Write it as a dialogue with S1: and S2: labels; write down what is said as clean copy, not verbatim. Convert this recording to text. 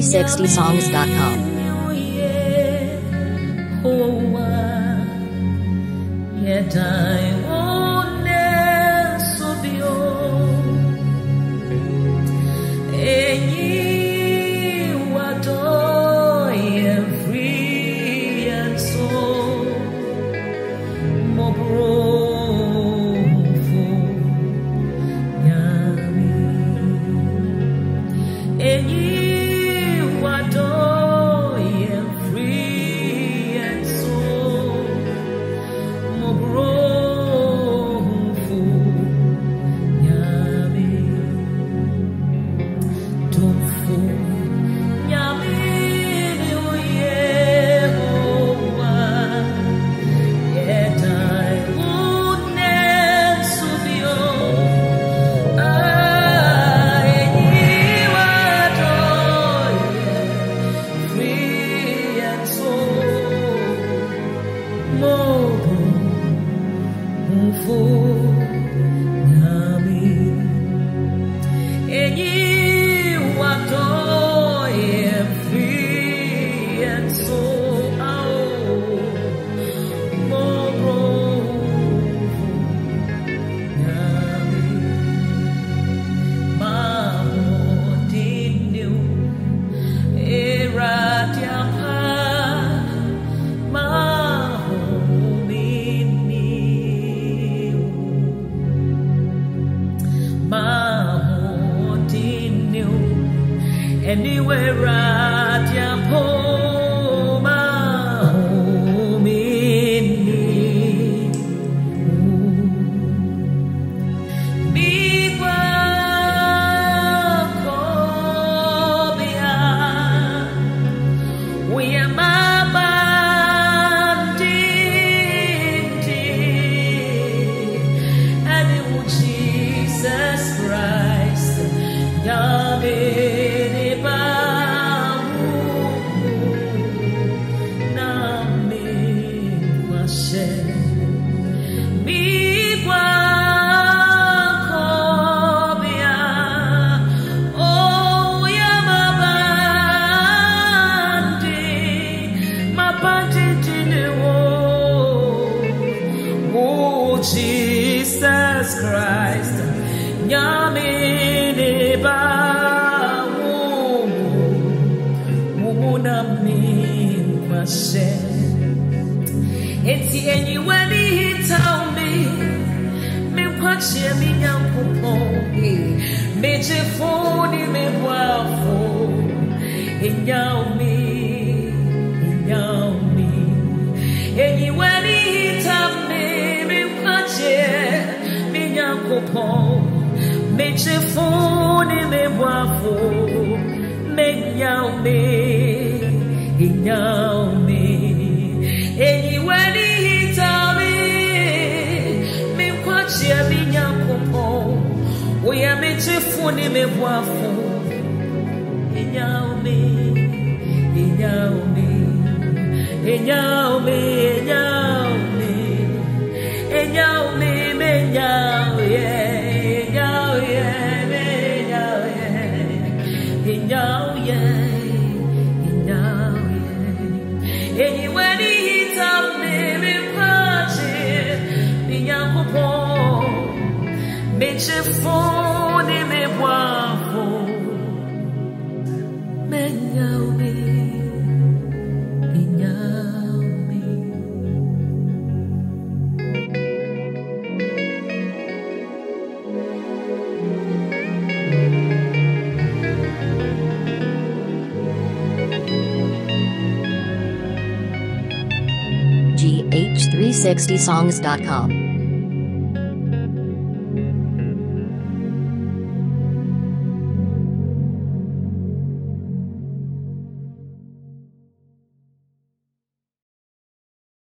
S1: GH360songs.com.
S2: Anywhere at your home, home in me. Big we are my bandit, and it was Jesus Christ, Yahweh. Jesus Christ, Nyamene ba mumuna min kwashe. Eti anyone tell me kwache mi nyankupo meje foni me wafo inyami anyone tell me meche fone me wafo menyaume inyaume anywhere hitame me kwache minyakopo oya meche fone me wafo inyaume inyaume inyaume inyaume Meche fone me wafo menyaume inyaume.
S1: GH360songs.com